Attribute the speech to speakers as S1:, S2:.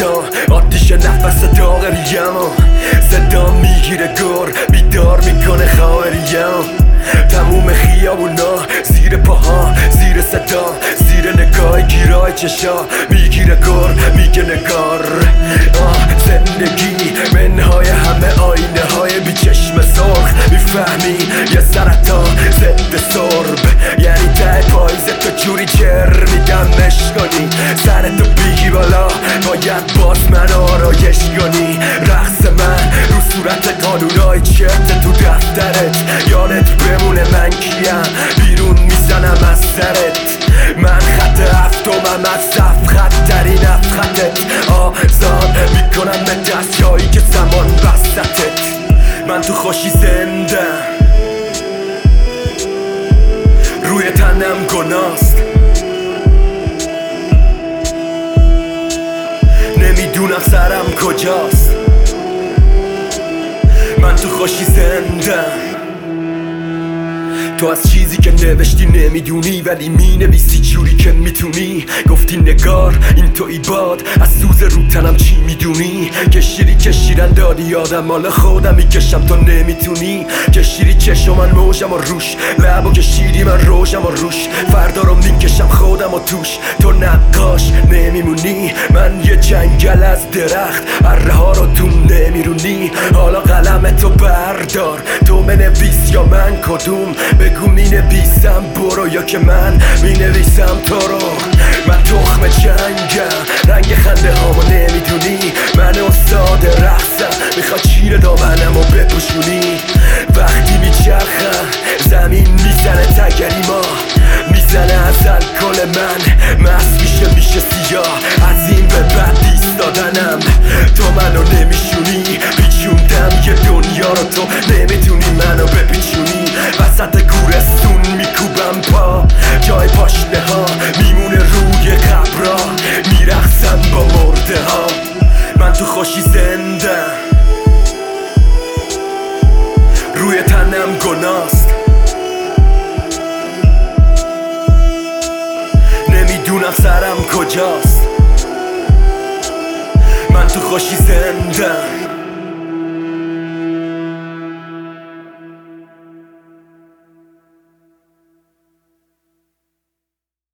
S1: تا آتیش نفس داغریم صدا میگیره گر بیدار میکنه خواهریم تموم خیابونا زیر پاها زیر صدا زیر نگاه گیرای چشا میگیره گر میگه نگار زندگی منهای همه آینه های بی چشم سرخ میفهمی یه سرطان ضد سرب یعنی ته پاییز تو جوری جر میگم مشکنی سرتو بیگی بالا باید باز من آرایش کنی رقص من رو صورت قانونای چرت تو دفترت یادت بمونه من کیم بیرون میزنم از سرت من خط هفتمم از صف خطترین افخطت آزاد میکنم به دست جایی که زمان بستتت من تو خوشی زنده روی تنم گناست نمیدونم سرم کجاست من تو خوشی زنده تو از چیزی که نوشتی نمیدونی ولی مینویسی جوری که میتونی گفتی نگار این توی باد از سوز رو تنم چی میدونی کشیری کشیرن دادی یادم مال خودم میکشم تو نمیتونی کشیری چشم من موجم و روش لبو کشیری من روشم و روش فردا رو میکشم خودم و توش تو نقاش نمیمونی من یه جنگل از درخت اره ها رو تو نمیرونی حالا قلم تو بردار تو بنویس یا من کدوم بگو مینویسم برو یا که من مینویسم تو رو من تخم جنگم رنگ خنده هامو نمیدونی من استاد رقصم میخواد چیر دامنمو بپوشونی وقتی میچرخم زمین میزنه تگریما میزنه از الکل من مست میشه سیاه از این به بعد ایستادنم تو منو نمیشونی پیچوندم یه دنیا رو تو نمیتونی منو بپیچونی وسط گورستون میکوبم پا جای پاشنه ها میمونه روی قبرا میرقصم با مرده ها من تو خوشی زنده روی تنم گناست نمیدونم سرم کجاست من تو خوشی زنده